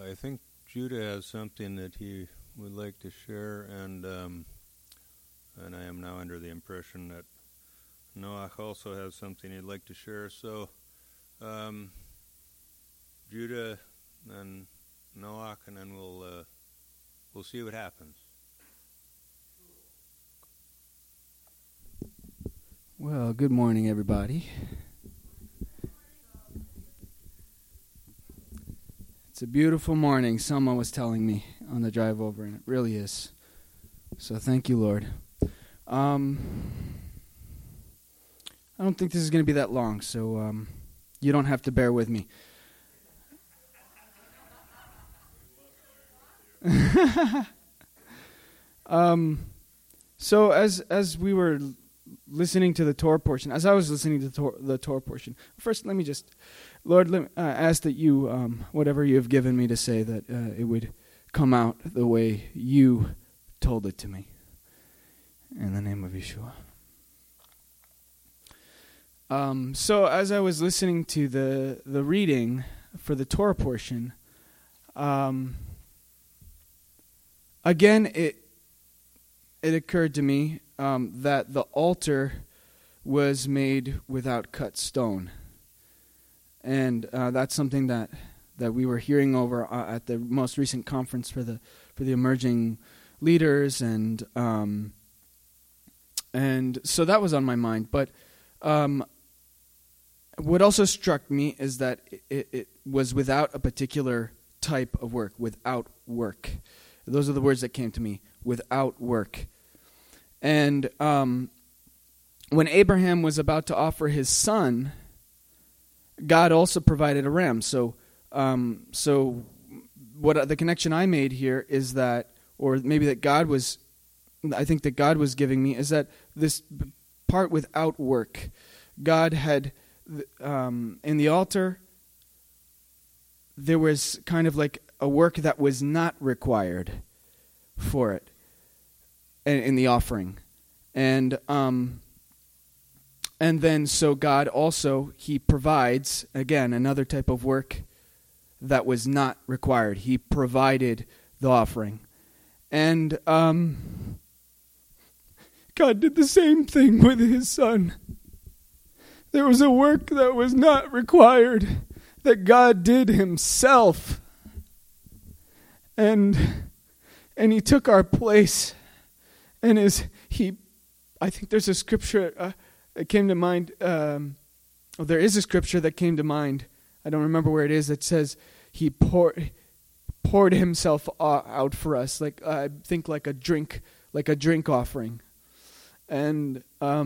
I think Judah has something that he would like to share, and I am now under the impression that Noach also has something he'd like to share. So, Judah and Noach, and then we'll see what happens. Well, good morning, everybody. It's a beautiful morning, someone was telling me on the drive over, and it really is. So thank you, Lord. I don't think this is going to be that long, so you don't have to bear with me. So as we were listening to the Torah portion, as I was listening to the Torah portion, first let me just, Lord, ask that you, whatever you have given me to say, that it would come out the way you told it to me. In the name of Yeshua. So as I was listening to the reading for the Torah portion, again it occurred to me that the altar was made without cut stone. And that's something that we were hearing over at the most recent conference for the emerging leaders, and so that was on my mind. But what also struck me is that it was without a particular type of work, without work. Those are the words that came to me, without work. And when Abraham was about to offer his son, God also provided a ram. So what the connection I made here is that, or maybe that I think that God was giving me, is that this part without work, God had, in the altar, there was kind of like a work that was not required for it in the offering. And then so God also, he provides, again, another type of work that was not required. He provided the offering. And God did the same thing with his son. There was a work that was not required that God did himself. And he took our place. And I think there's a scripture that came to mind. There is a scripture that came to mind. I don't remember where it is. That says he poured himself out for us. Like I think like a drink offering, and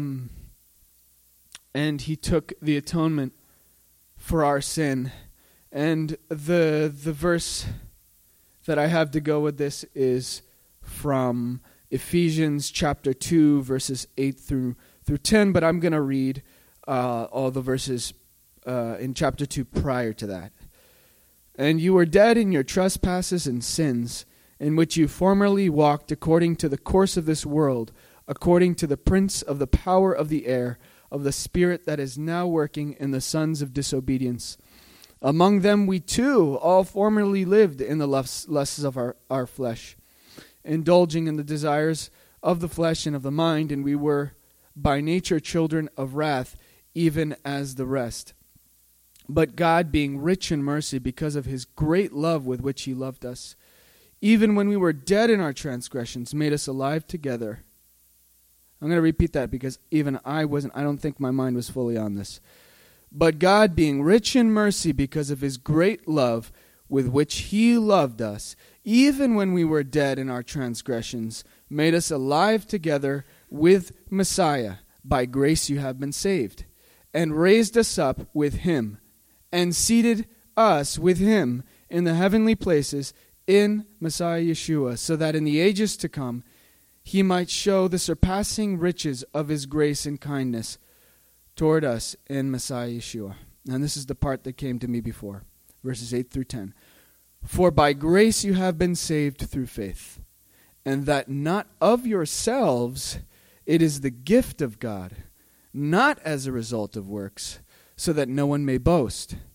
he took the atonement for our sin. And the verse that I have to go with this is from Ephesians chapter 2, verses 8 through 10, but I'm going to read all the verses in chapter 2 prior to that. And you were dead in your trespasses and sins, in which you formerly walked according to the course of this world, according to the prince of the power of the air, of the spirit that is now working in the sons of disobedience. Among them we too all formerly lived in the lusts of our flesh, indulging in the desires of the flesh and of the mind, and we were by nature children of wrath, even as the rest. But God, being rich in mercy, because of his great love with which he loved us, even when we were dead in our transgressions, made us alive together. I'm going to repeat that because even I don't think my mind was fully on this. But God, being rich in mercy, because of his great love with which he loved us, even when we were dead in our transgressions, made us alive together with Messiah. By grace you have been saved, and raised us up with him, and seated us with him in the heavenly places in Messiah Yeshua, so that in the ages to come he might show the surpassing riches of his grace and kindness toward us in Messiah Yeshua. And this is the part that came to me before, verses 8 through 10. For by grace you have been saved through faith, and that not of yourselves, it is the gift of God, not as a result of works, so that no one may boast.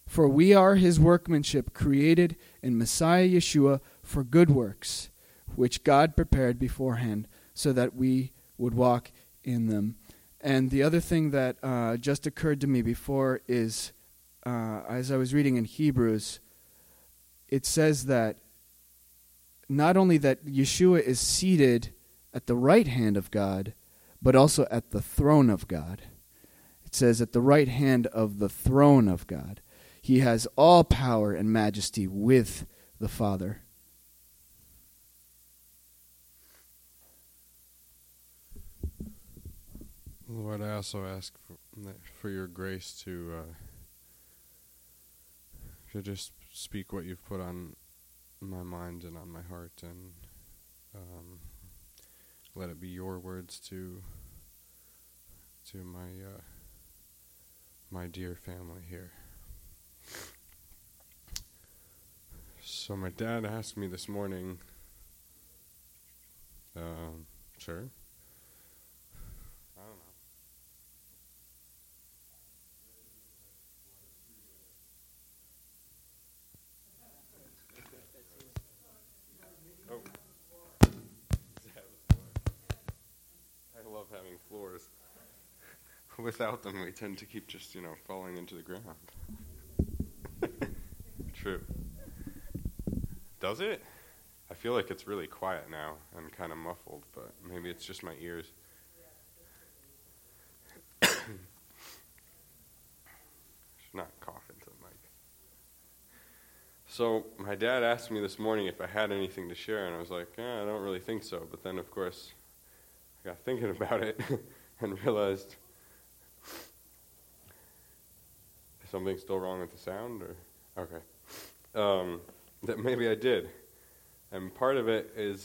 For we are his workmanship, created in Messiah Yeshua for good works, which God prepared beforehand so that we would walk in them. And the other thing that just occurred to me before is, as I was reading in Hebrews, it says that not only that Yeshua is seated at the right hand of God, but also at the throne of God. It says at the right hand of the throne of God. He has all power and majesty with the Father. Lord, I also ask for your grace to just speak what you've put on my mind and on my heart, and let it be your words to my dear family here. So my dad asked me this morning, sure? I don't know. Oh. I love having floors. Without them, we tend to keep just, falling into the ground. True. Does it? I feel like it's really quiet now and kind of muffled, but maybe it's just my ears. Should not cough into the mic. So my dad asked me this morning if I had anything to share, and I was like, I don't really think so. But then, of course, I got thinking about it and realized, is something still wrong with the sound? Or okay. That maybe I did. And part of it is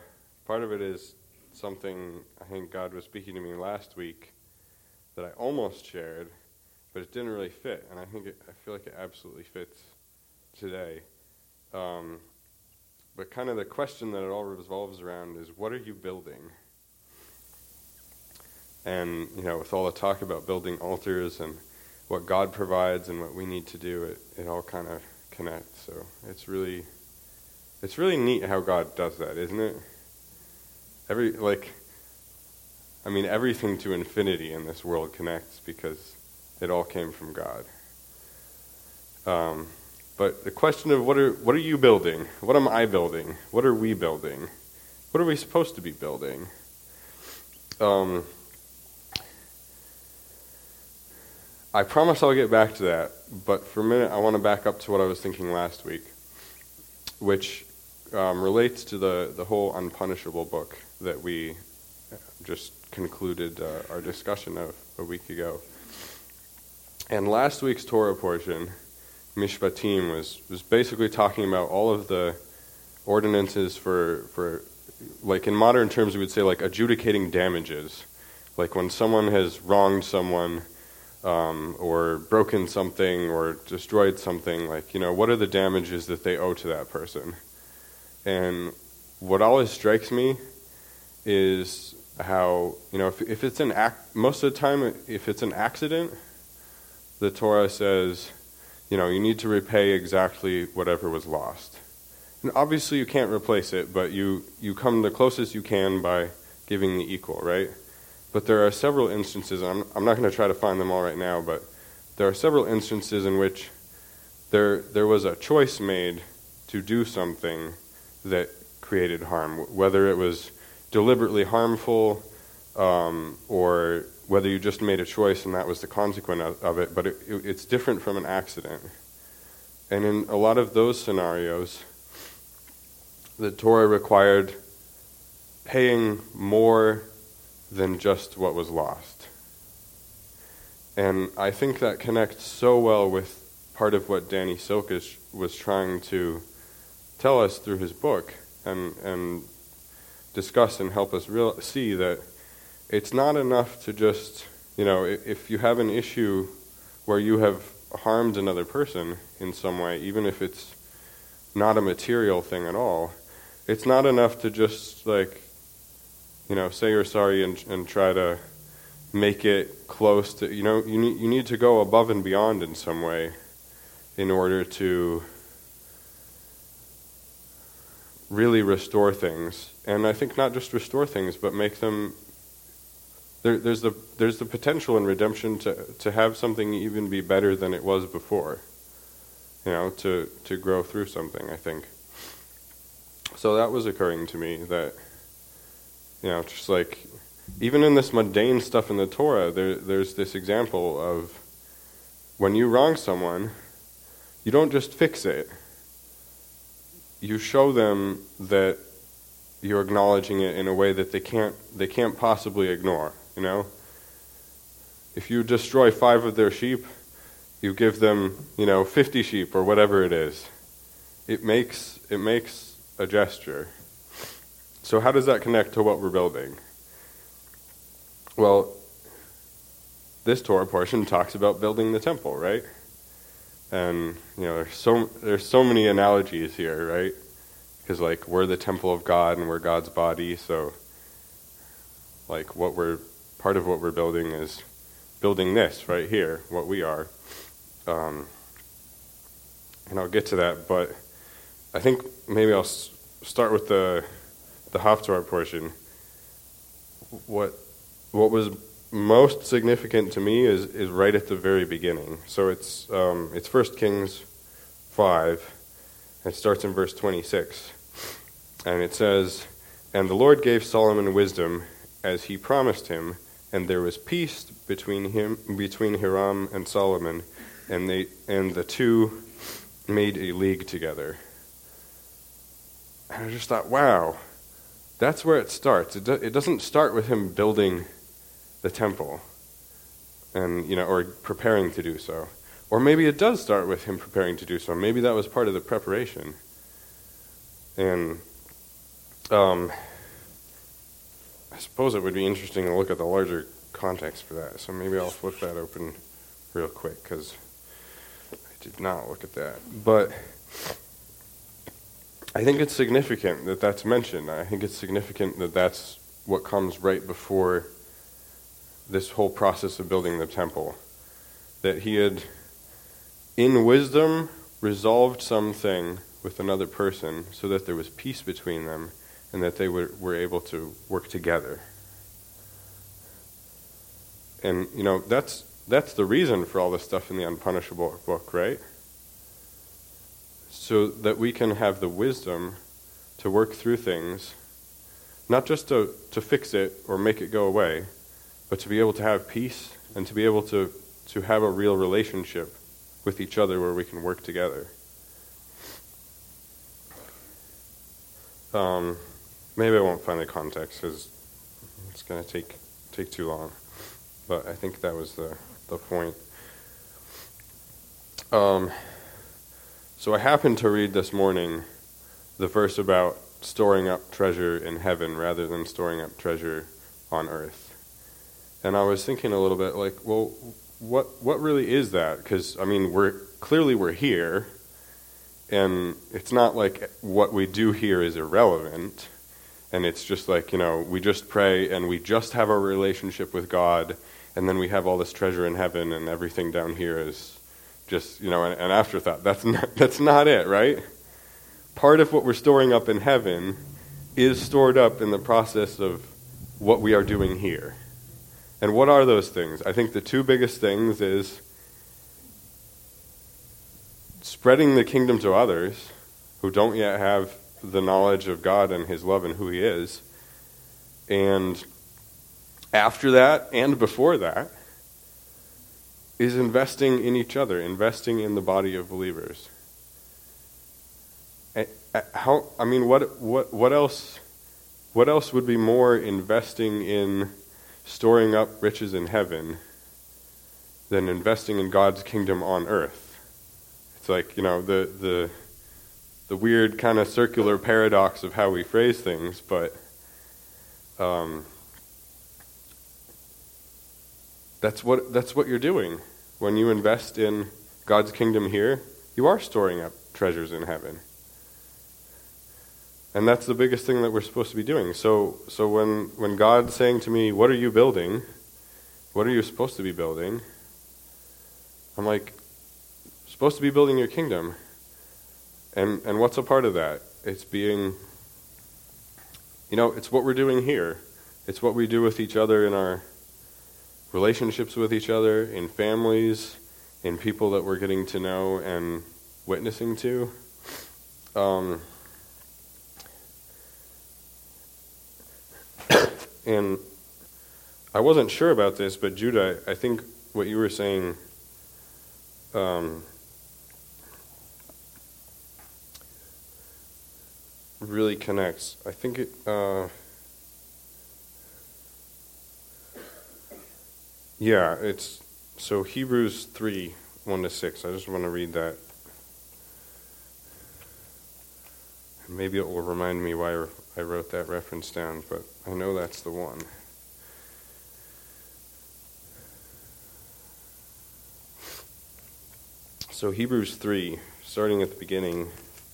something I think God was speaking to me last week that I almost shared, but it didn't really fit, and I feel like it absolutely fits today. But kind of the question that it all revolves around is, what are you building? And, with all the talk about building altars and what God provides and what we need to do, it all kind of connects. So it's really neat how God does that, isn't it? Everything to infinity in this world connects because it all came from God. But the question of what are you building? What am I building? What are we building? What are we supposed to be building? I promise I'll get back to that, but for a minute I want to back up to what I was thinking last week, which relates to the whole Unpunishable book that we just concluded our discussion of a week ago. And last week's Torah portion, Mishpatim, was basically talking about all of the ordinances for like in modern terms we would say like adjudicating damages, like when someone has wronged someone or broken something or destroyed something, like, what are the damages that they owe to that person? And what always strikes me is how, if it's most of the time, if it's an accident, the Torah says, you need to repay exactly whatever was lost. And obviously you can't replace it, but you come the closest you can by giving the equal, right? But there are several instances, and I'm not going to try to find them all right now, but there are several instances in which there was a choice made to do something that created harm, whether it was deliberately harmful or whether you just made a choice and that was the consequence of it, but it's different from an accident. And in a lot of those scenarios, the Torah required paying more than just what was lost. And I think that connects so well with part of what Danny Silkish was trying to tell us through his book and discuss and help us see that it's not enough to just, if you have an issue where you have harmed another person in some way, even if it's not a material thing at all, it's not enough to just say you're sorry and try to make it close to, you need to go above and beyond in some way in order to really restore things. And I think not just restore things, but make them... There's the potential in redemption to have something even be better than it was before. To grow through something, I think. So that was occurring to me, that, just like, even in this mundane stuff in the Torah, there's this example of when you wrong someone, you don't just fix it. You show them that you're acknowledging it in a way that they can't possibly ignore, If you destroy 5 of their sheep, you give them, 50 sheep or whatever it is. It makes a gesture. So how does that connect to what we're building? Well, this Torah portion talks about building the temple, right? And there's so many analogies here, right? Because we're the temple of God and we're God's body, so part of what we're building is building this right here, what we are. And I'll get to that, but I think maybe I'll start with the Haftarah portion. What was most significant to me is right at the very beginning. So it's 1 Kings 5. It starts in verse 26. And it says, "And the Lord gave Solomon wisdom as he promised him, and there was peace between Hiram and Solomon, and the two made a league together." And I just thought, wow, that's where it starts. It doesn't start with him building the temple, and or preparing to do so. Or maybe it does start with him preparing to do so. Maybe that was part of the preparation. And I suppose it would be interesting to look at the larger context for that. So maybe I'll flip that open real quick, because I did not look at that. But I think it's significant that that's mentioned. I think it's significant that that's what comes right before this whole process of building the temple. That he had, in wisdom, resolved something with another person so that there was peace between them and that they were able to work together. And, that's the reason for all this stuff in the Unpunishable book, right? So that we can have the wisdom to work through things, not just to fix it or make it go away, but to be able to have peace and to be able to have a real relationship with each other where we can work together. Maybe I won't find the context because it's going to take too long. But I think that was the point. So I happened to read this morning the verse about storing up treasure in heaven rather than storing up treasure on earth. And I was thinking a little bit well, what really is that? Because, we're here, and it's not like what we do here is irrelevant, and it's just we just pray, and we just have our relationship with God, and then we have all this treasure in heaven, and everything down here is just, an afterthought. That's not it, right? Part of what we're storing up in heaven is stored up in the process of what we are doing here. And what are those things? I think the two biggest things is spreading the kingdom to others who don't yet have the knowledge of God and His love and who He is. And after that and before that is investing in each other, investing in the body of believers. What else would be more investing in storing up riches in heaven than investing in God's kingdom on earth? It's the weird kind of circular paradox of how we phrase things, but that's what you're doing. When you invest in God's kingdom here, you are storing up treasures in heaven. And that's the biggest thing that we're supposed to be doing. So when God's saying to me, what are you building? What are you supposed to be building? I'm like, supposed to be building your kingdom. And what's a part of that? It's being, it's what we're doing here. It's what we do with each other in our relationships with each other, in families, in people that we're getting to know and witnessing to. And I wasn't sure about this, but Judah, I think what you were saying really connects. I think it... it's... So Hebrews 3, 1-6. I just want to read that. Maybe it will remind me why I wrote that reference down, but I know that's the one. So Hebrews 3, starting at the beginning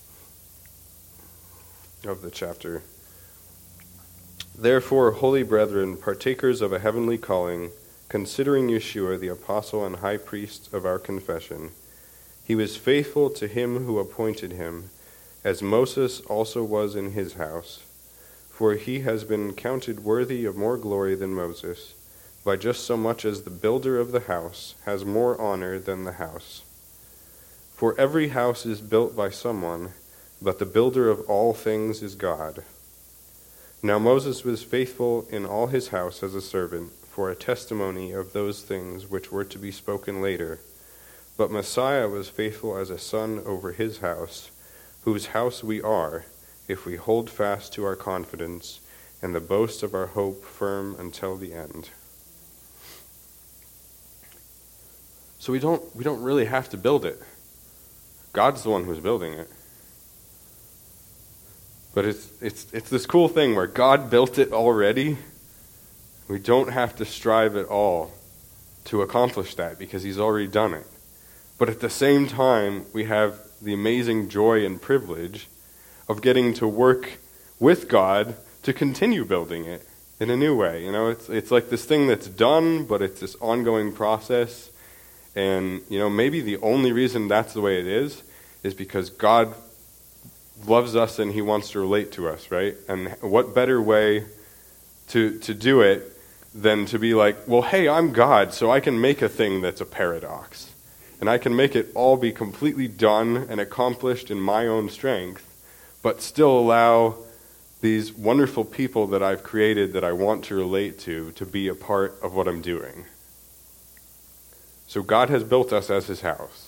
of the chapter. Therefore, holy brethren, partakers of a heavenly calling, considering Yeshua, the apostle and high priest of our confession, he was faithful to him who appointed him, as Moses also was in his house. For he has been counted worthy of more glory than Moses, by just so much as the builder of the house has more honor than the house. For every house is built by someone, but the builder of all things is God. Now Moses was faithful in all his house as a servant, for a testimony of those things which were to be spoken later. But Messiah was faithful as a son over his house, whose house we are, if we hold fast to our confidence and the boast of our hope firm until the end. So we don't really have to build it. God's the one who's building it. But it's this cool thing where God built it already. We don't have to strive at all to accomplish that because he's already done it. But at the same time, we have the amazing joy and privilege of getting to work with God to continue building it in a new way. It's like this thing that's done, but it's this ongoing process. And, maybe the only reason that's the way it is because God loves us and he wants to relate to us, right? And what better way to do it than to be like, well, hey, I'm God, so I can make a thing that's a paradox. And I can make it all be completely done and accomplished in my own strength, but still allow these wonderful people that I've created that I want to relate to be a part of what I'm doing. So God has built us as his house.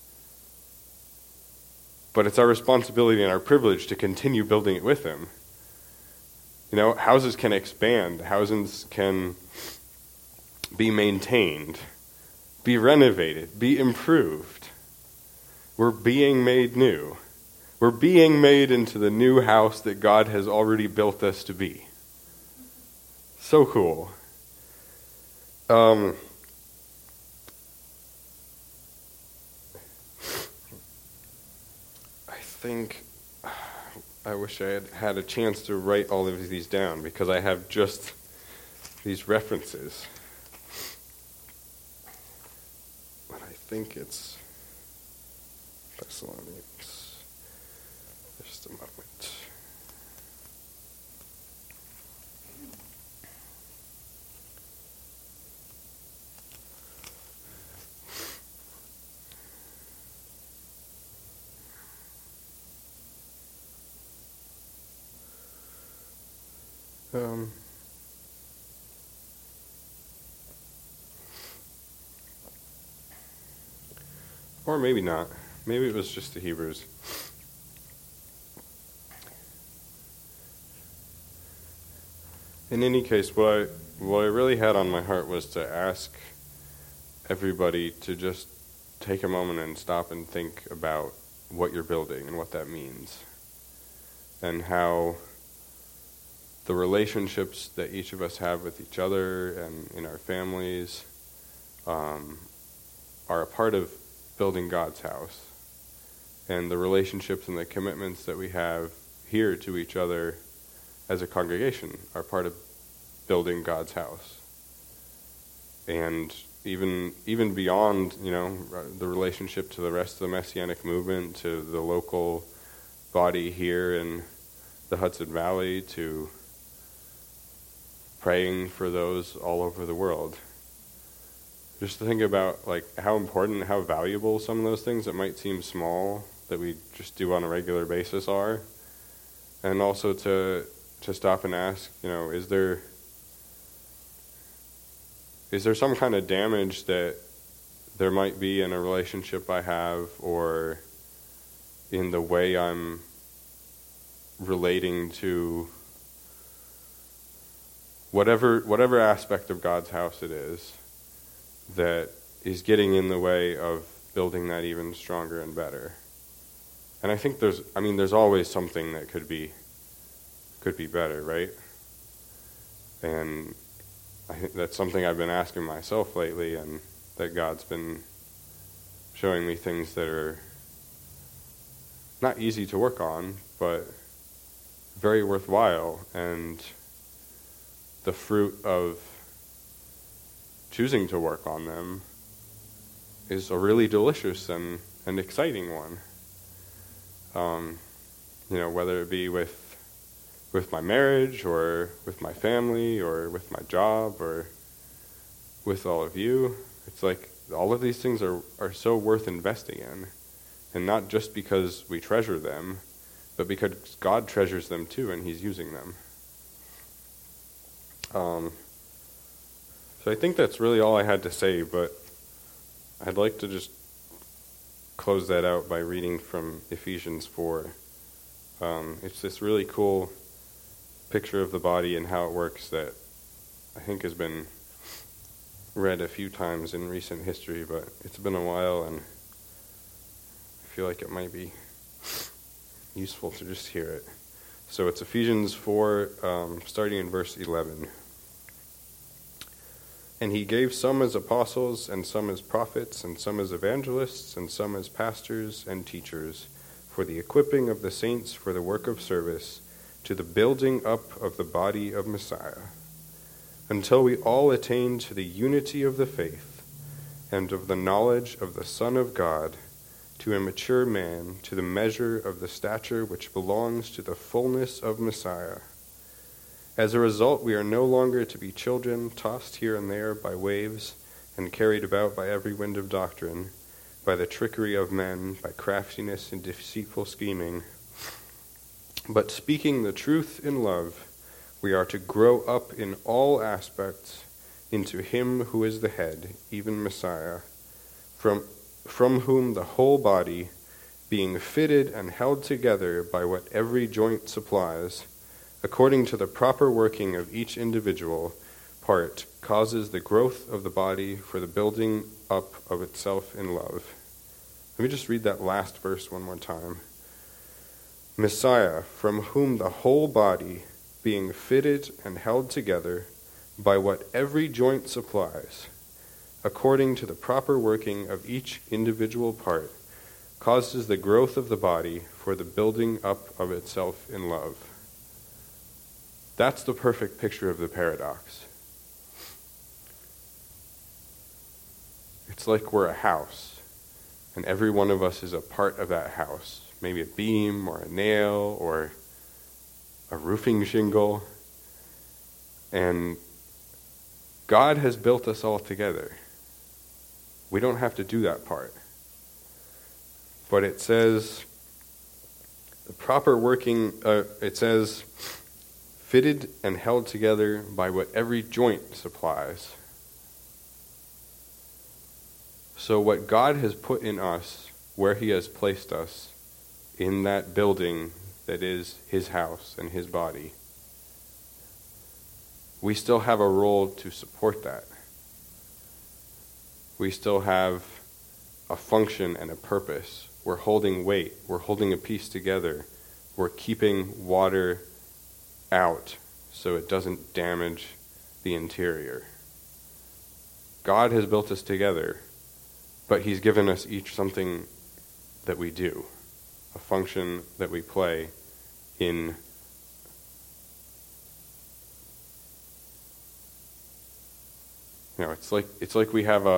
But it's our responsibility and our privilege to continue building it with him. Houses can expand. Houses can be maintained, be renovated, be improved. We're being made new. We're being made into the new house that God has already built us to be. So cool. I wish I had had a chance to write all of these down because I have just these references. But I think it's Thessalonians. Just a moment. Or maybe not. Maybe it was just the Hebrews. In any case, what I really had on my heart was to ask everybody to just take a moment and stop and think about what you're building and what that means. And how the relationships that each of us have with each other and in our families are a part of building God's house. And the relationships and the commitments that we have here to each other as a congregation are part of building God's house. And even beyond, the relationship to the rest of the Messianic movement, to the local body here in the Hudson Valley, to praying for those all over the world. Just to think about how important, how valuable some of those things that might seem small that we just do on a regular basis are, and also to stop and ask, is there some kind of damage that there might be in a relationship I have, or in the way I'm relating to whatever aspect of God's house it is, that is getting in the way of building that even stronger and better. And I think there's always something that could be better, right? And I think that's something I've been asking myself lately, and that God's been showing me things that are not easy to work on, but very worthwhile, and the fruit of choosing to work on them is a really delicious and exciting one. Whether it be with my marriage, or with my family, or with my job, or with all of you. It's like all of these things are so worth investing in. And not just because we treasure them, but because God treasures them too, and He's using them. So I think that's really all I had to say, but I'd like to just close that out by reading from Ephesians 4. It's this really cool picture of the body and how it works that I think has been read a few times in recent history, but it's been a while, and I feel like it might be useful to just hear it. So it's Ephesians 4, starting in verse 11. And He gave some as apostles, and some as prophets, and some as evangelists, and some as pastors and teachers, for the equipping of the saints for the work of service, to the building up of the body of Messiah, until we all attain to the unity of the faith, and of the knowledge of the Son of God, to a mature man, to the measure of the stature which belongs to the fullness of Messiah. As a result, we are no longer to be children, tossed here and there by waves, and carried about by every wind of doctrine, by the trickery of men, by craftiness and deceitful scheming. But speaking the truth in love, we are to grow up in all aspects into Him who is the head, even Messiah, from whom the whole body, being fitted and held together by what every joint supplies, according to the proper working of each individual part, causes the growth of the body for the building up of itself in love. Let me just read that last verse one more time. Messiah, from whom the whole body, being fitted and held together by what every joint supplies, according to the proper working of each individual part, causes the growth of the body for the building up of itself in love. That's the perfect picture of the paradox. It's like we're a house, and every one of us is a part of that house. Maybe a beam, or a nail, or a roofing shingle. And God has built us all together. We don't have to do that part. But it says, the proper working, it says, fitted and held together by what every joint supplies. So what God has put in us, where He has placed us, in that building that is His house and His body, we still have a role to support that. We still have a function and a purpose. We're holding weight. We're holding a piece together. We're keeping water out so it doesn't damage the interior. God has built us together, but He's given us each something that we do, a function that we play in it's like we have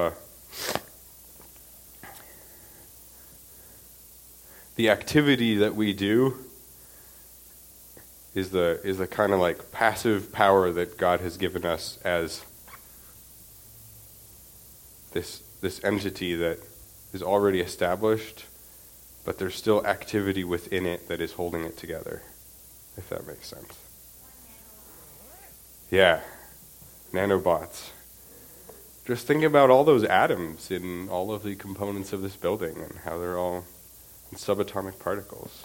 the activity that we do is the kind of like passive power that God has given us as this entity that is already established, but there's still activity within it that is holding it together, if that makes sense. Yeah, nanobots. Just think about all those atoms in all of the components of this building and how they're all in subatomic particles.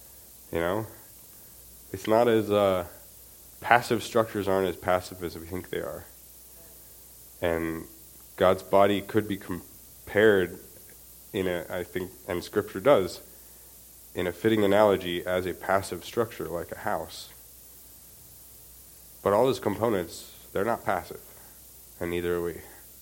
It's not as passive structures aren't as passive as we think they are. And God's body could be compared I think, and Scripture does, in a fitting analogy as a passive structure like a house. But all those components, they're not passive, and neither are we.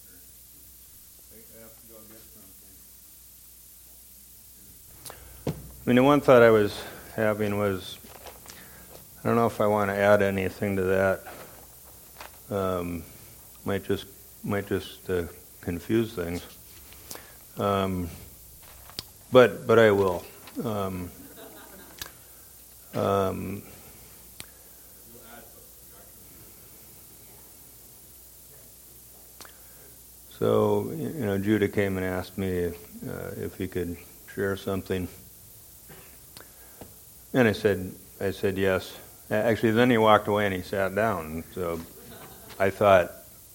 The one thought I was having was, I don't know if I want to add anything to that. Might just confuse things. But I will. So, Judah came and asked me if he could share something, and I said yes. Actually, then he walked away and he sat down. So I thought,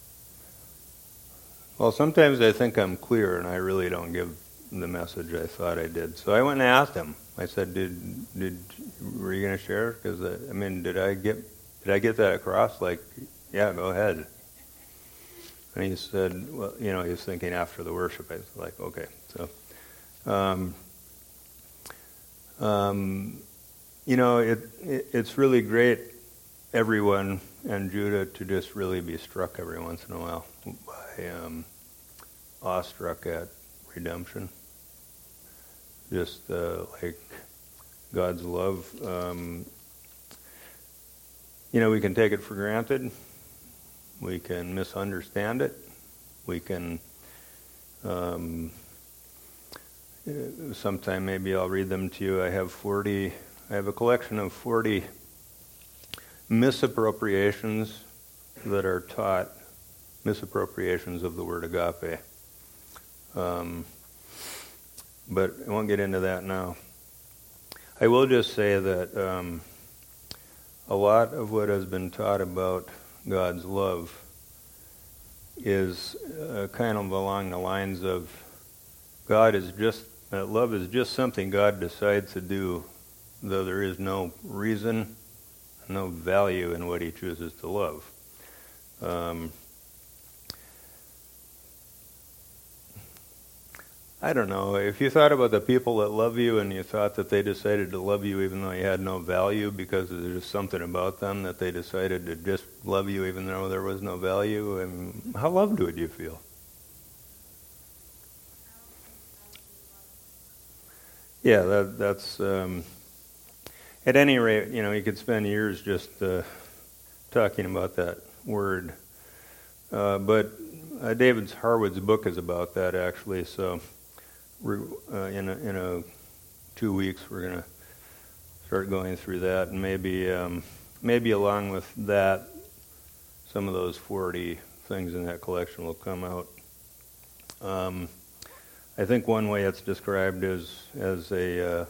well, sometimes I think I'm clear and I really don't give the message I thought I did. So I went and asked him. I said, were you going to share? Because did I get that across? Like, yeah, go ahead. And he said, well, he was thinking after the worship. I was like, okay. So, it's really great, everyone and Judah, to just really be struck every once in a while by awestruck at redemption. Just like God's love. We can take it for granted. We can misunderstand it. We can, sometime maybe I'll read them to you. I have a collection of 40 misappropriations that are taught, misappropriations of the word agape. But I won't get into that now. I will just say that a lot of what has been taught about God's love is kind of along the lines of love is just something God decides to do, though there is no reason, no value in what he chooses to love. I don't know, if you thought about the people that love you and you thought that they decided to love you even though you had no value because there's just something about them that they decided to just love you even though there was no value, and how loved would you feel? Yeah, that's at any rate, you could spend years just talking about that word. But David Harwood's book is about that, actually, so in 2 weeks we're going to start going through that, and maybe along with that, some of those 40 things in that collection will come out. I think one way it's described is as a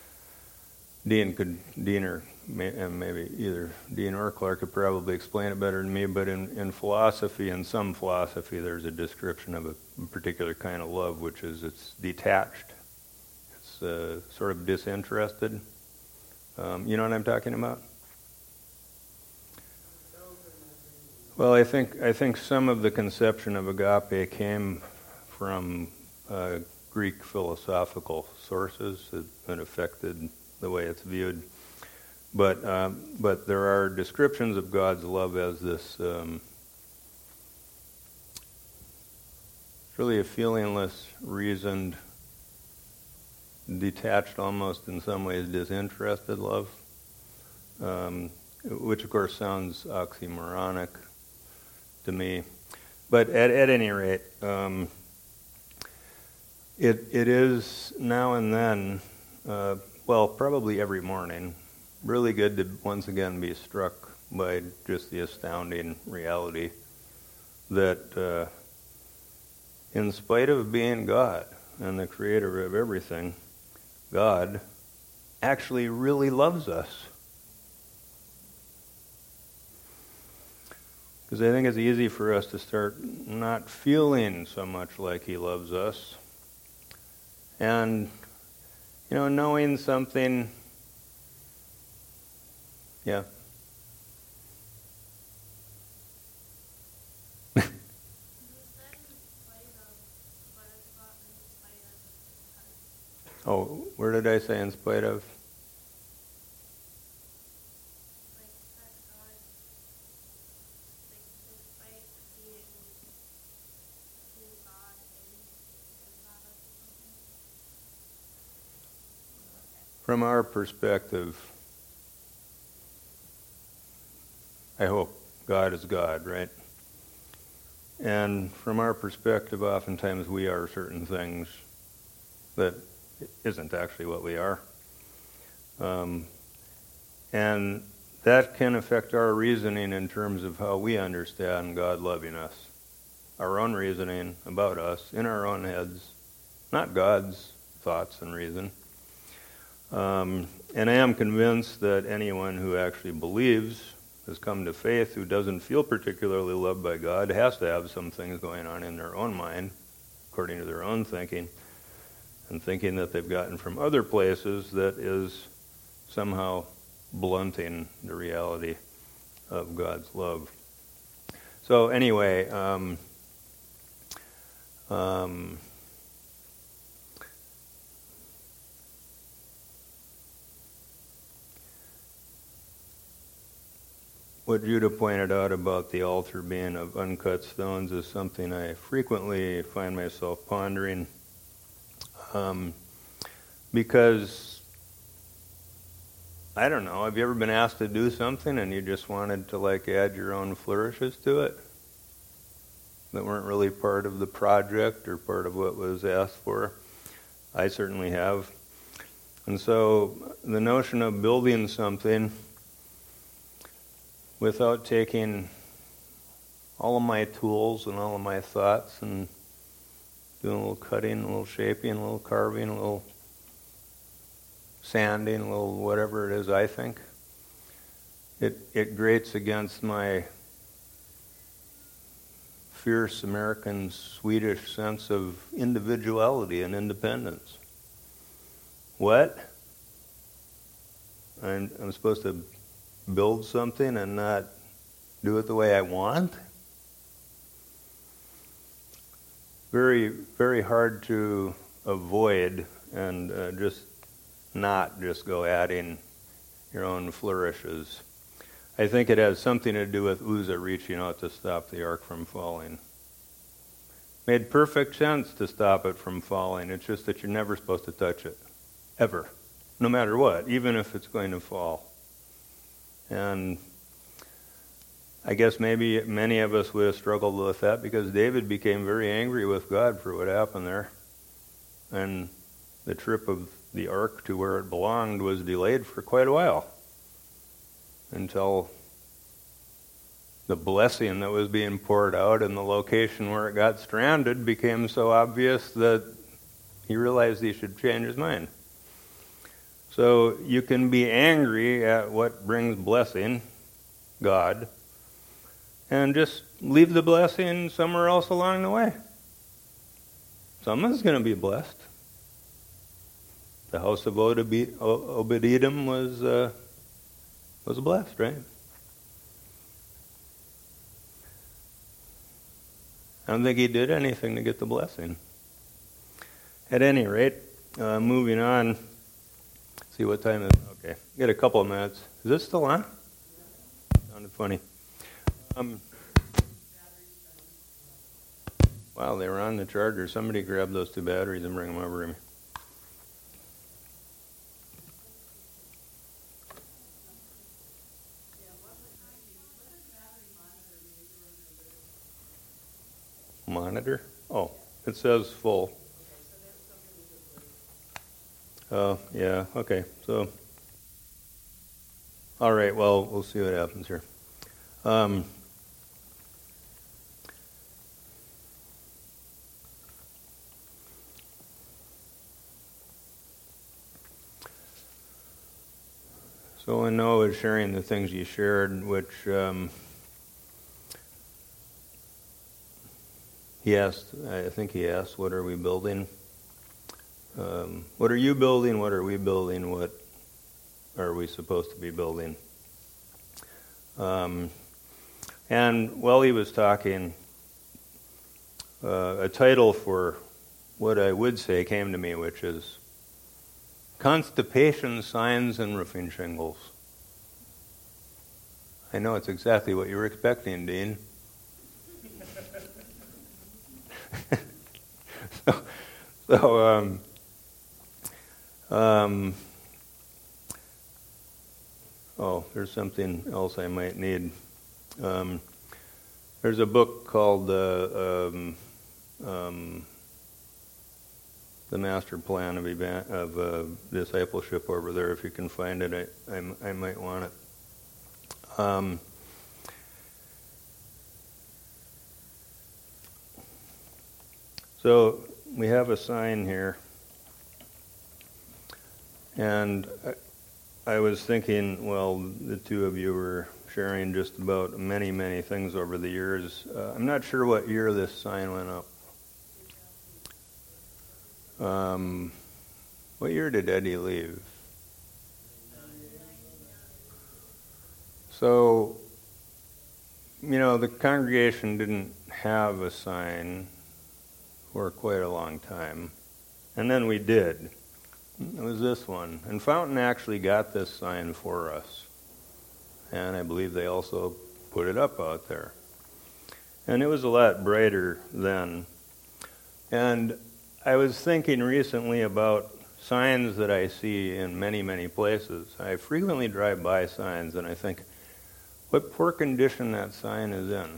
Dean or maybe either Dean or Clark could probably explain it better than me, but in philosophy, in some philosophy, there's a description of a particular kind of love, which is it's detached. It's sort of disinterested. You know what I'm talking about? Well, I think some of the conception of agape came from Greek philosophical sources that affected the way it's viewed. But there are descriptions of God's love as this really a feelingless, reasoned, detached, almost in some ways disinterested love, which of course sounds oxymoronic to me. But at any rate, it is now and then, well, probably every morning, really good to once again be struck by just the astounding reality that in spite of being God and the creator of everything, God actually really loves us. Because I think it's easy for us to start not feeling so much like he loves us. And, knowing something, yeah. Oh, where did I say in spite of? From our perspective, I hope God is God, right? And from our perspective, oftentimes we are certain things that isn't actually what we are. And that can affect our reasoning in terms of how we understand God loving us. Our own reasoning about us in our own heads, not God's thoughts and reason. And I am convinced that anyone who actually believes, has come to faith, who doesn't feel particularly loved by God, has to have some things going on in their own mind, according to their own thinking, and thinking that they've gotten from other places that is somehow blunting the reality of God's love. So anyway, what Judah pointed out about the altar being of uncut stones is something I frequently find myself pondering, because, I don't know, have you ever been asked to do something and you just wanted to add your own flourishes to it that weren't really part of the project or part of what was asked for? I certainly have. And so the notion of building something without taking all of my tools and all of my thoughts and doing a little cutting, a little shaping, a little carving, a little sanding, a little whatever it is I think, it grates against my fierce American Swedish sense of individuality and independence. What? I'm supposed to build something and not do it the way I want? Very, very hard to avoid and just not just go adding your own flourishes. I think it has something to do with Uzzah reaching out to stop the ark from falling. Made perfect sense to stop it from falling. It's just that you're never supposed to touch it. Ever. No matter what, even if it's going to fall. And I guess maybe many of us would have struggled with that because David became very angry with God for what happened there. And the trip of the ark to where it belonged was delayed for quite a while until the blessing that was being poured out and the location where it got stranded became so obvious that he realized he should change his mind. So you can be angry at what brings blessing, God, and just leave the blessing somewhere else along the way. Someone's going to be blessed. The house of Obed-Edom was blessed, right? I don't think he did anything to get the blessing. At any rate, moving on. See what time is it? Okay, get a couple of minutes. Is this still on? Sounded funny. Wow, they were on the charger. Somebody grab those two batteries and bring them over to me. monitor? Oh, it says full. Oh, yeah, okay. So, all right, well, we'll see what happens here. So when Noah was sharing the things you shared, which he asked, I think he asked, what are we building? What are you building? What are we building? What are we supposed to be building? And while he was talking, a title for what I would say came to me, which is Constipation Signs and Roofing Shingles. I know it's exactly what you were expecting, Dean. There's something else I might need. There's a book called The Master Plan of Discipleship over there. If you can find it, I might want it. So we have a sign here, and I was thinking, well, the two of you were sharing just about many, many things over the years. I'm not sure what year this sign went up. What year did Eddie leave? So, the congregation didn't have a sign for quite a long time. And then we did. It was this one. And Fountain actually got this sign for us. And I believe they also put it up out there. And it was a lot brighter then. And I was thinking recently about signs that I see in many, many places. I frequently drive by signs and I think, what poor condition that sign is in.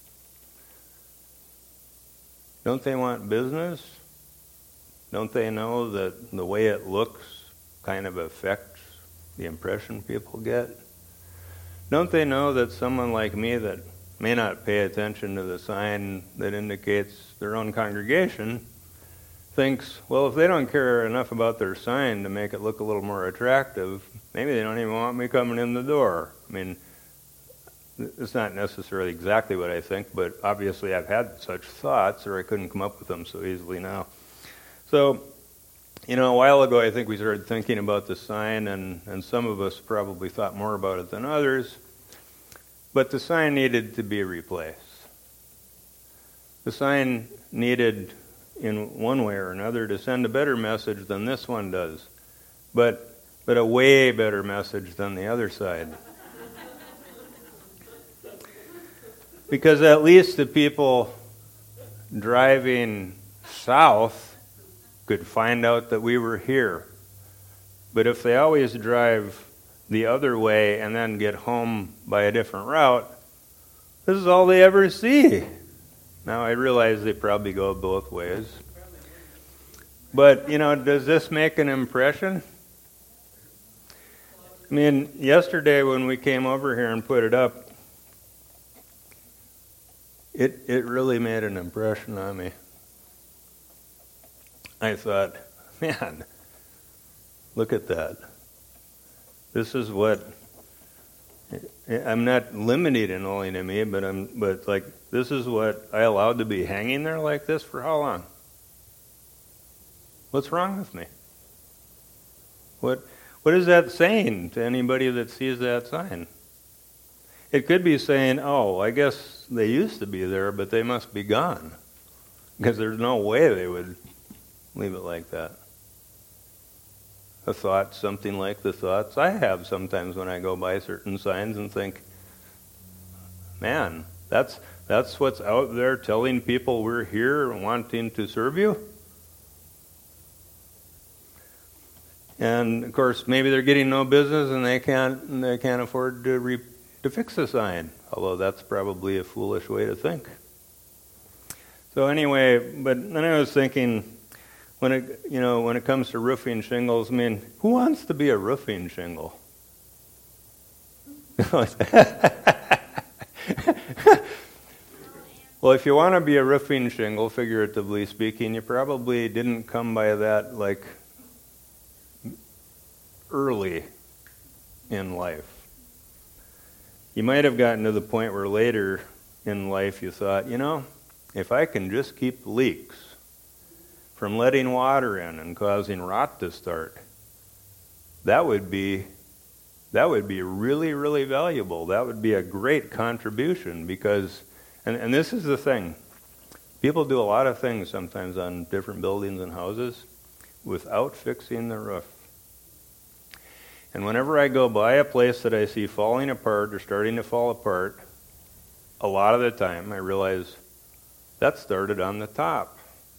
Don't they want business? Don't they know that the way it looks kind of affects the impression people get? Don't they know that someone like me that may not pay attention to the sign that indicates their own congregation thinks, well, if they don't care enough about their sign to make it look a little more attractive, maybe they don't even want me coming in the door. I mean, it's not necessarily exactly what I think, but obviously I've had such thoughts, or I couldn't come up with them so easily now. So, a while ago I think we started thinking about the sign, and some of us probably thought more about it than others, but the sign needed to be replaced. The sign needed, in one way or another, to send a better message than this one does, but a way better message than the other side. Because at least the people driving south could find out that we were here. But if they always drive the other way and then get home by a different route, this is all they ever see. Now I realize they probably go both ways. But, does this make an impression? I mean, yesterday when we came over here and put it up, it really made an impression on me. I thought, man, look at that. This is what, I'm not limiting only to me, but this is what I allowed to be hanging there like this for how long? What's wrong with me? What is that saying to anybody that sees that sign? It could be saying, oh, I guess they used to be there, but they must be gone. Because there's no way they would leave it like that. A thought, something like the thoughts I have sometimes when I go by certain signs and think, man, that's what's out there telling people we're here wanting to serve you? And of course, maybe they're getting no business and they can't afford to fix the sign, although that's probably a foolish way to think. So anyway, but then I was thinking, when it comes to roofing shingles, I mean, who wants to be a roofing shingle? Well, if you want to be a roofing shingle, figuratively speaking, you probably didn't come by that like early in life. You might have gotten to the point where later in life you thought, if I can just keep leaks from letting water in and causing rot to start, that would be really, really valuable. That would be a great contribution because, and this is the thing, people do a lot of things sometimes on different buildings and houses without fixing the roof. And whenever I go by a place that I see falling apart or starting to fall apart, a lot of the time I realize that started on the top.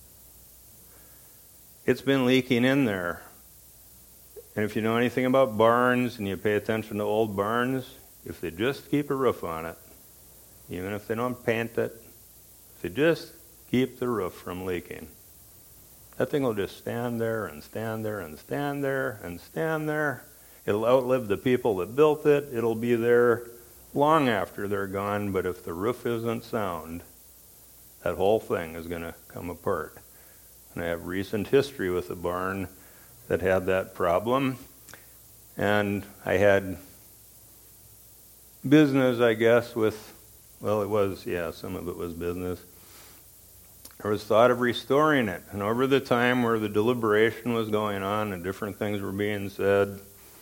It's been leaking in there. And if you know anything about barns and you pay attention to old barns, if they just keep a roof on it, even if they don't paint it, if they just keep the roof from leaking, that thing will just stand there and stand there and stand there and stand there. It'll outlive the people that built it. It'll be there long after they're gone, but if the roof isn't sound, that whole thing is going to come apart. And I have recent history with a barn that had that problem. And I had business, I guess, some of it was business. There was thought of restoring it. And over the time where the deliberation was going on and different things were being said,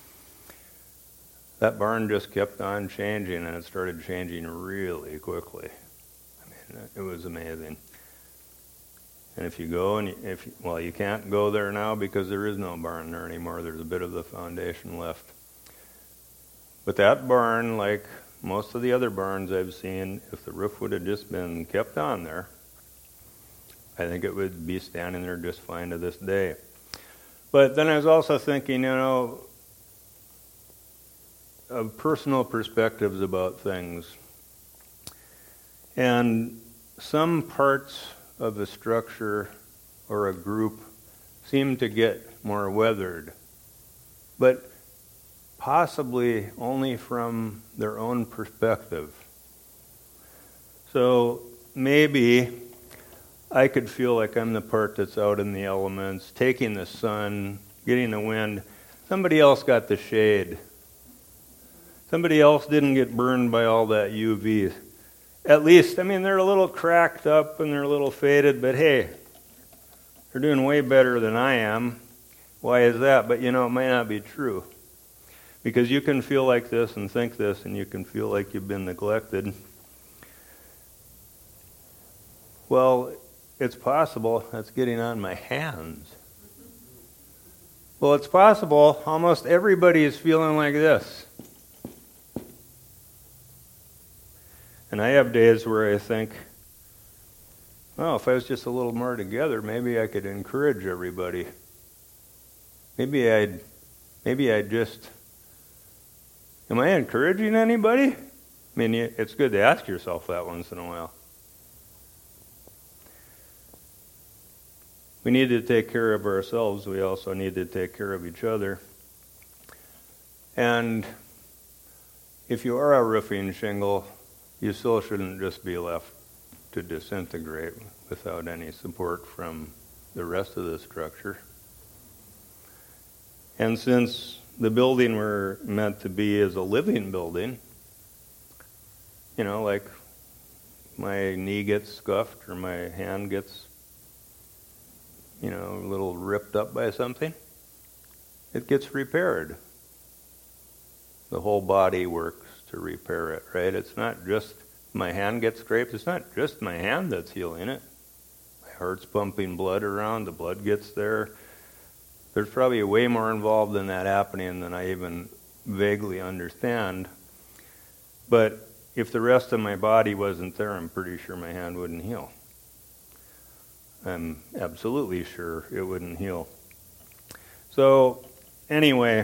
that barn just kept on changing, and it started changing really quickly. I mean, it was amazing. And if you go, you can't go there now because there is no barn there anymore. There's a bit of the foundation left. But that barn, like most of the other barns I've seen, if the roof would have just been kept on there, I think it would be standing there just fine to this day. But then I was also thinking, of personal perspectives about things. And some parts of a structure or a group seem to get more weathered, but possibly only from their own perspective. So maybe I could feel like I'm the part that's out in the elements, taking the sun, getting the wind. Somebody else got the shade. Somebody else didn't get burned by all that UV. At least, they're a little cracked up and they're a little faded, but hey, they're doing way better than I am. Why is that? But it might not be true. Because you can feel like this and think this, and you can feel like you've been neglected. Well, it's possible that's getting on my hands. Well, it's possible almost everybody is feeling like this. And I have days where I think, if I was just a little more together, maybe I could encourage everybody. Maybe I'd just, am I encouraging anybody? It's good to ask yourself that once in a while. We need to take care of ourselves. We also need to take care of each other. And if you are a roofing shingle, you still shouldn't just be left to disintegrate without any support from the rest of the structure. And since the building we're meant to be is a living building, like my knee gets scuffed or my hand gets, a little ripped up by something, it gets repaired. The whole body works to repair it, right? It's not just my hand gets scraped. It's not just my hand that's healing it. My heart's pumping blood around. The blood gets there. There's probably way more involved in that happening than I even vaguely understand. But if the rest of my body wasn't there, I'm pretty sure my hand wouldn't heal. I'm absolutely sure it wouldn't heal. So, anyway,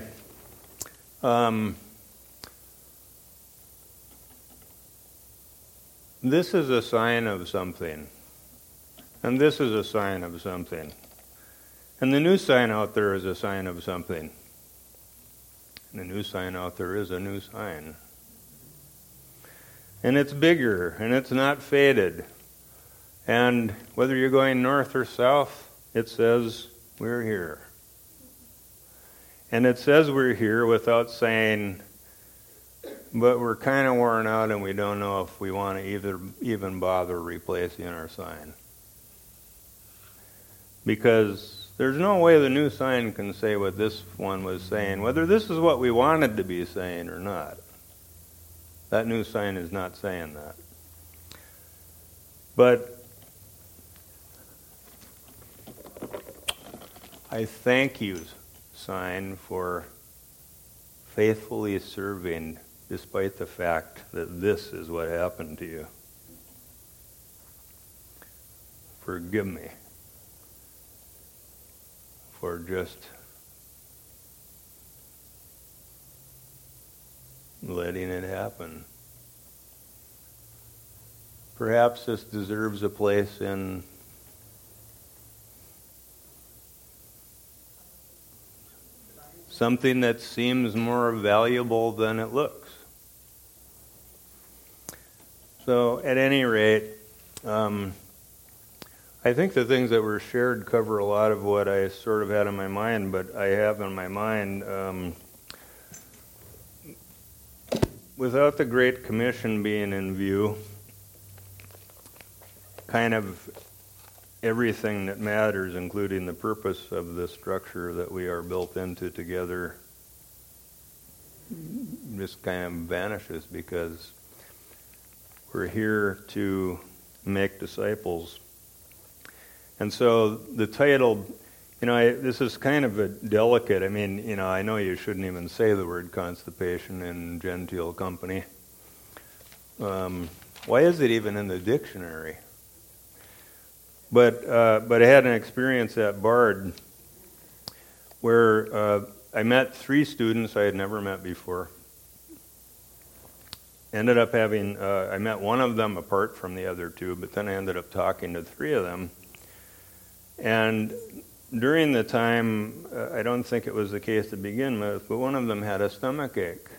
this is a sign of something. And this is a sign of something. And the new sign out there is a sign of something. And the new sign out there is a new sign. And it's bigger, and it's not faded. And whether you're going north or south, it says, we're here. And it says we're here without saying, but we're kind of worn out and we don't know if we want to even bother replacing our sign. Because there's no way the new sign can say what this one was saying, whether this is what we wanted to be saying or not. That new sign is not saying that. But I thank you, sign, for faithfully serving despite the fact that this is what happened to you. Forgive me for just letting it happen. Perhaps this deserves a place in something that seems more valuable than it looks. So, at any rate, I think the things that were shared cover a lot of what I sort of had in my mind, but I have in my mind, without the Great Commission being in view, kind of everything that matters, including the purpose of the structure that we are built into together, just kind of vanishes, because we're here to make disciples. And so the title, this is kind of a delicate, I know you shouldn't even say the word constipation in genteel company. Why is it even in the dictionary? But I had an experience at Bard where I met 3 students I had never met before. Ended up I met one of them apart from the other 2, but then I ended up talking to 3 of them. And during the time, I don't think it was the case to begin with, but one of them had a stomach ache.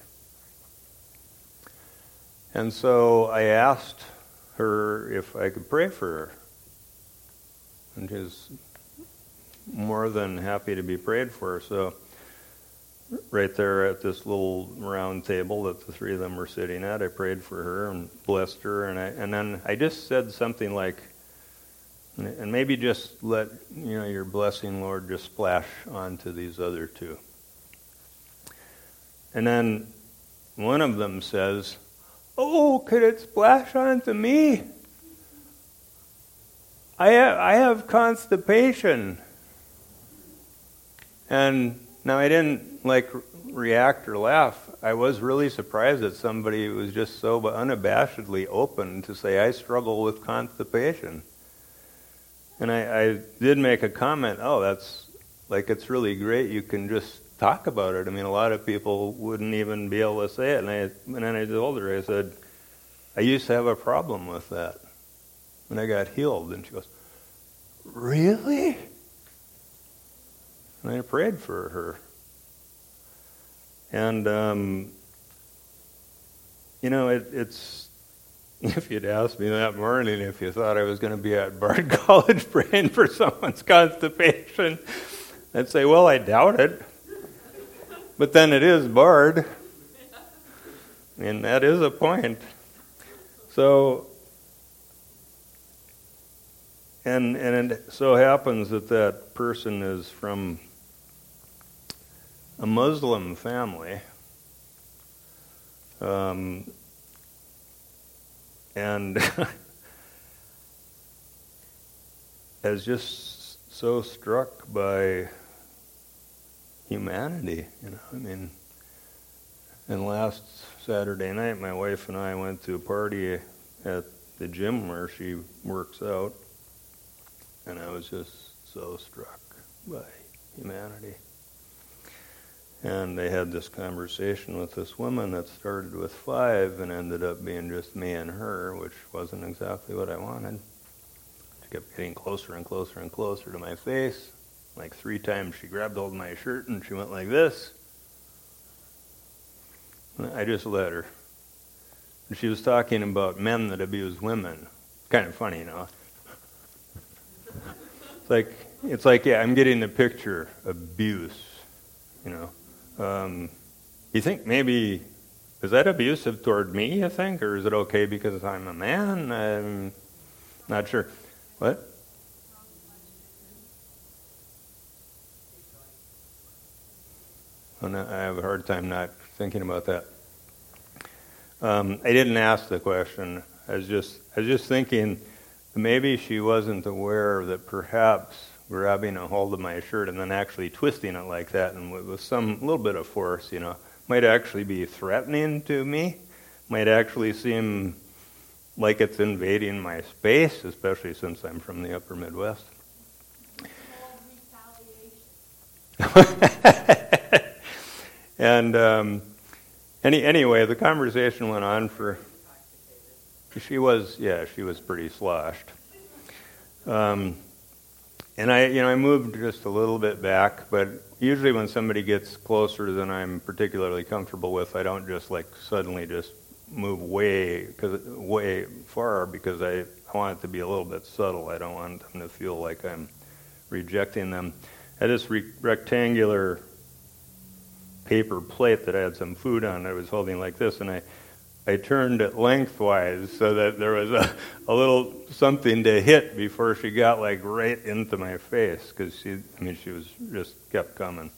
And so I asked her if I could pray for her. And she was more than happy to be prayed for. So right there at this little round table that the 3 of them were sitting at, I prayed for her and blessed her. And then I just said something like, and maybe just let your blessing, Lord, just splash onto these other 2. And then one of them says, "Oh, could it splash onto me? I have constipation." And now I didn't react or laugh. I was really surprised that somebody was just so unabashedly open to say, "I struggle with constipation." And I did make a comment, that's it's really great you can just talk about it. A lot of people wouldn't even be able to say it. And then I told her, I said, I used to have a problem with that. And I got healed. And she goes, "Really?" And I prayed for her. And, it's, if you'd asked me that morning if you thought I was going to be at Bard College praying for someone's constipation, I'd say, well, I doubt it. But then it is Bard. And that is a point. So, and it so happens that person is from a Muslim family. And I was just so struck by humanity, And last Saturday night, my wife and I went to a party at the gym where she works out, and I was just so struck by humanity. And they had this conversation with this woman that started with 5 and ended up being just me and her, which wasn't exactly what I wanted. She kept getting closer and closer and closer to my face. Like 3 times she grabbed hold of my shirt and she went like this. And I just let her. And she was talking about men that abuse women. Kind of funny, you know. It's like, yeah, I'm getting the picture. Abuse, you know. You think maybe, is that abusive toward me, you think? Or is it okay because I'm a man? I'm not sure. What? Oh, no, I have a hard time not thinking about that. I didn't ask the question. I was just thinking maybe she wasn't aware that perhaps grabbing a hold of my shirt and then actually twisting it like that and with some little bit of force, you know, might actually be threatening to me. Might actually seem like it's invading my space, especially since I'm from the upper Midwest. And anyway, the conversation went on for. She was pretty sloshed. And I moved just a little bit back, but usually when somebody gets closer than I'm particularly comfortable with, I don't just like suddenly just move way far because I want it to be a little bit subtle. I don't want them to feel like I'm rejecting them. I had this rectangular paper plate that I had some food on. I was holding like this, and I turned it lengthwise so that there was a little something to hit before she got like right into my face because she was just kept coming.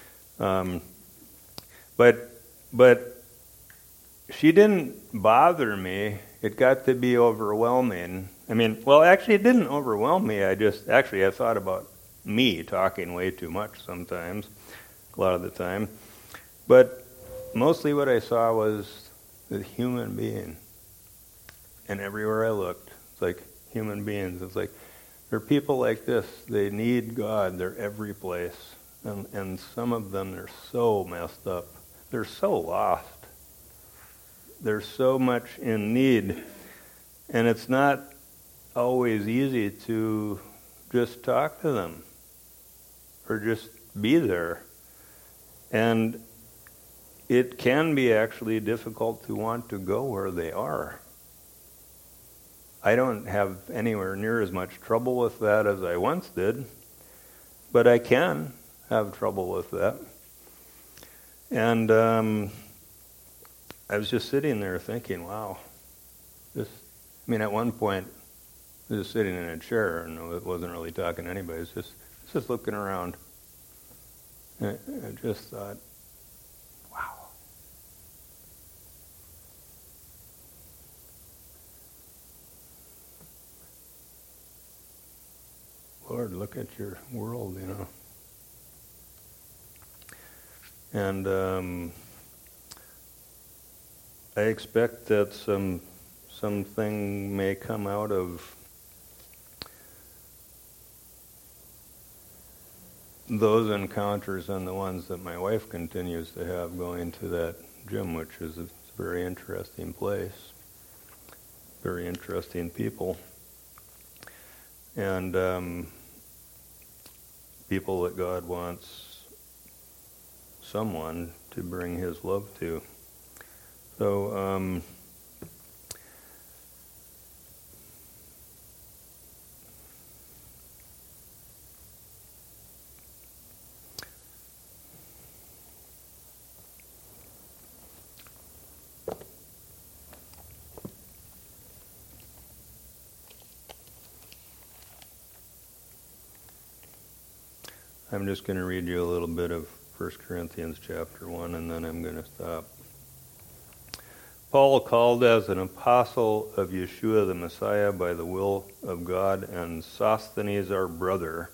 But she didn't bother me. It got to be overwhelming. Actually, it didn't overwhelm me. I thought about me talking way too much sometimes, a lot of the time. But mostly what I saw was the human being. And everywhere I looked, it's like human beings. It's like, there are people like this. They need God. They're every place. And some of them, they're so messed up. They're so lost. They're so much in need. And it's not always easy to just talk to them or just be there. And it can be actually difficult to want to go where they are. I don't have anywhere near as much trouble with that as I once did, but I can have trouble with that. And I was just sitting there thinking, wow, at one point, I was just sitting in a chair and I wasn't really talking to anybody. I was just looking around. And I just thought, wow. Lord, look at your world, you know. And I expect that something may come out of those encounters and the ones that my wife continues to have going to that gym, which is a very interesting place, very interesting people, and people that God wants someone to bring His love to. So, I'm just going to read you a little bit of 1 Corinthians chapter 1, and then I'm going to stop. Paul, called as an apostle of Yeshua the Messiah by the will of God, and Sosthenes our brother,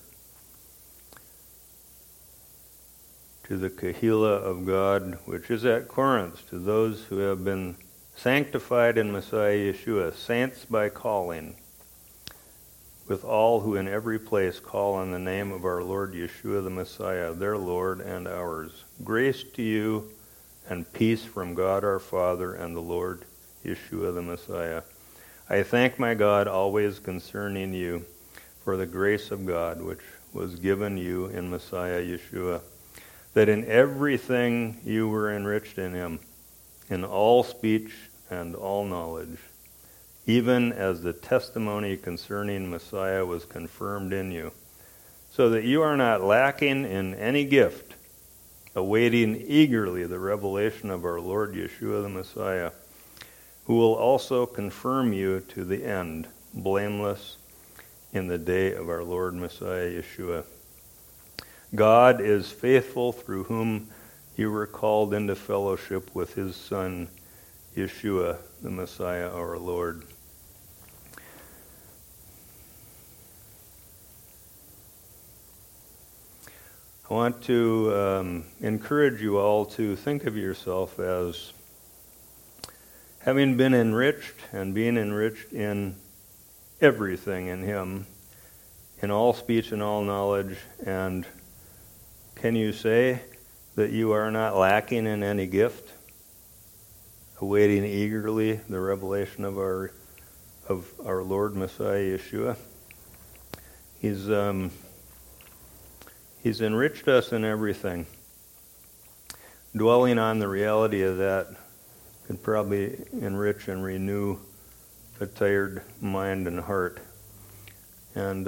to the Kehillah of God, which is at Corinth, to those who have been sanctified in Messiah Yeshua, saints by calling, with all who in every place call on the name of our Lord Yeshua the Messiah, their Lord and ours. Grace to you and peace from God our Father and the Lord Yeshua the Messiah. I thank my God always concerning you, for the grace of God which was given you in Messiah Yeshua, that in everything you were enriched in him, in all speech and all knowledge, even as the testimony concerning Messiah was confirmed in you, so that you are not lacking in any gift, awaiting eagerly the revelation of our Lord Yeshua the Messiah, who will also confirm you to the end, blameless in the day of our Lord Messiah Yeshua. God is faithful, through whom you were called into fellowship with his Son, Yeshua, the Messiah, our Lord. I want to encourage you all to think of yourself as having been enriched and being enriched in everything in him, in all speech and all knowledge. And can you say that you are not lacking in any gift, awaiting eagerly the revelation of our Lord Messiah Yeshua? He's enriched us in everything. Dwelling on the reality of that could probably enrich and renew a tired mind and heart. And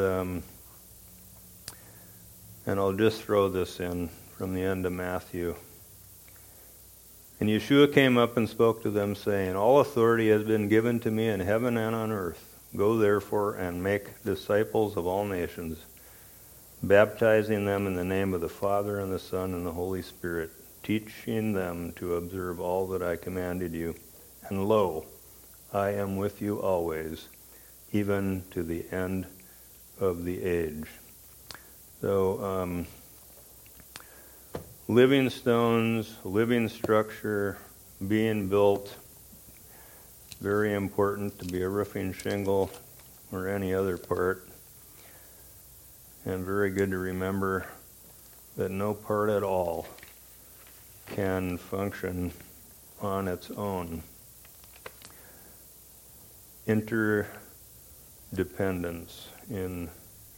I'll just throw this in from the end of Matthew. And Yeshua came up and spoke to them, saying, "All authority has been given to me in heaven and on earth. Go therefore and make disciples of all nations, baptizing them in the name of the Father and the Son and the Holy Spirit, teaching them to observe all that I commanded you. And lo, I am with you always, even to the end of the age." So, living stones, living structure, being built, very important to be a roofing shingle or any other part. And very good to remember that no part at all can function on its own. Interdependence in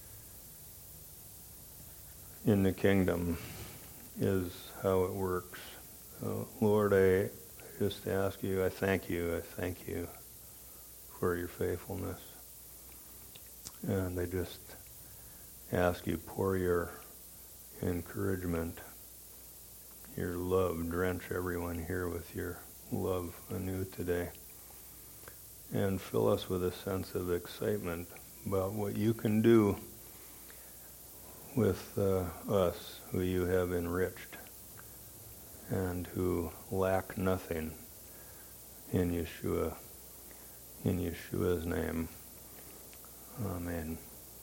the kingdom is how it works. So, Lord, I just ask you, I thank you for your faithfulness. And I just ask you, pour your encouragement, your love, drench everyone here with your love anew today. And fill us with a sense of excitement about what you can do with us, who you have enriched and who lack nothing in Yeshua. In Yeshua's name, amen.